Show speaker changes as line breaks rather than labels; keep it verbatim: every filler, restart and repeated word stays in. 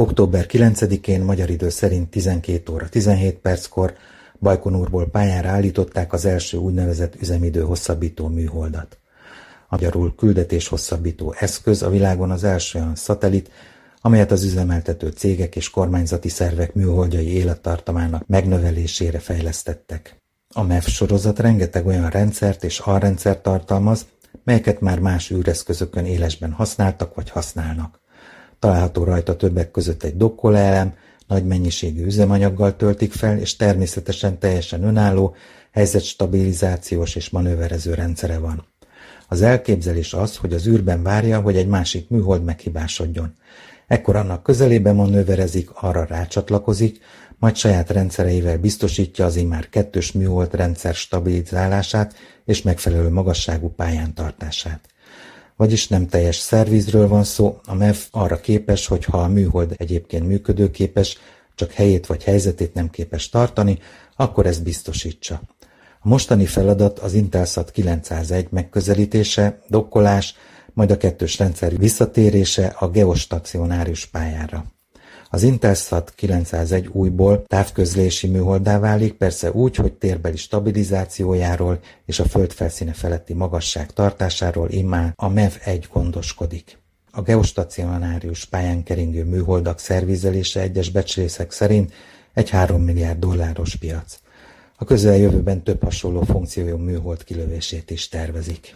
október kilencedikén magyar idő szerint tizenkét óra tizenhét perckor Bajkonurból pályára állították az első úgynevezett üzemidő hosszabbító műholdat. Magyarul küldetés hosszabbító eszköz a világon az első olyan szatellit, amelyet az üzemeltető cégek és kormányzati szervek műholdjai élettartamának megnövelésére fejlesztettek. A MEV sorozat rengeteg olyan rendszert és alrendszert tartalmaz, melyeket már más űreszközökön élesben használtak vagy használnak. Található rajta többek között egy dokkolóelem, nagy mennyiségű üzemanyaggal töltik fel, és természetesen teljesen önálló, helyzetstabilizációs és manőverező rendszere van. Az elképzelés az, hogy az űrben várja, hogy egy másik műhold meghibásodjon. Ekkor annak közelében manőverezik, arra rácsatlakozik, majd saját rendszereivel biztosítja az immár kettős műhold rendszer stabilizálását és megfelelő magasságú pályán tartását. Vagyis nem teljes szervizről van szó, a MEV arra képes, hogy ha a műhold egyébként működőképes, csak helyét vagy helyzetét nem képes tartani, akkor ezt biztosítsa. A mostani feladat az Intelsat kilencszázegy megközelítése, dokkolás, majd a kettős rendszer visszatérése a geostacionárius pályára. Az Intelsat kilencszázegy újból távközlési műholddá válik, persze úgy, hogy térbeli stabilizációjáról és a föld felszíne feletti magasság tartásáról immár a MEV egy gondoskodik. A geostacionárius pályán keringő műholdak szervizelése egyes becslések szerint egy három milliárd dolláros piac. A közeljövőben több hasonló funkciójú műhold kilövését is tervezik.